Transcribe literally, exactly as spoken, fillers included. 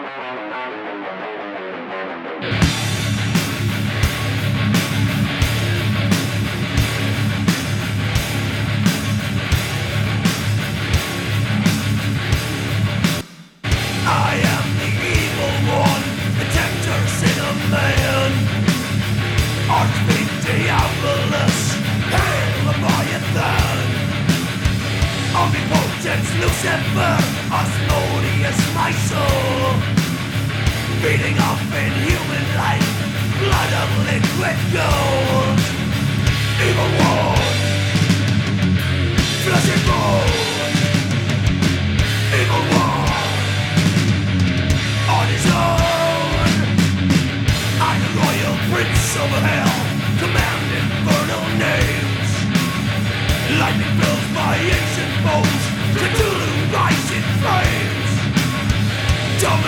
Lucifer, Asmodeus, my soul, feeding off in human life, blood of liquid gold. Evil one, flesh and bone.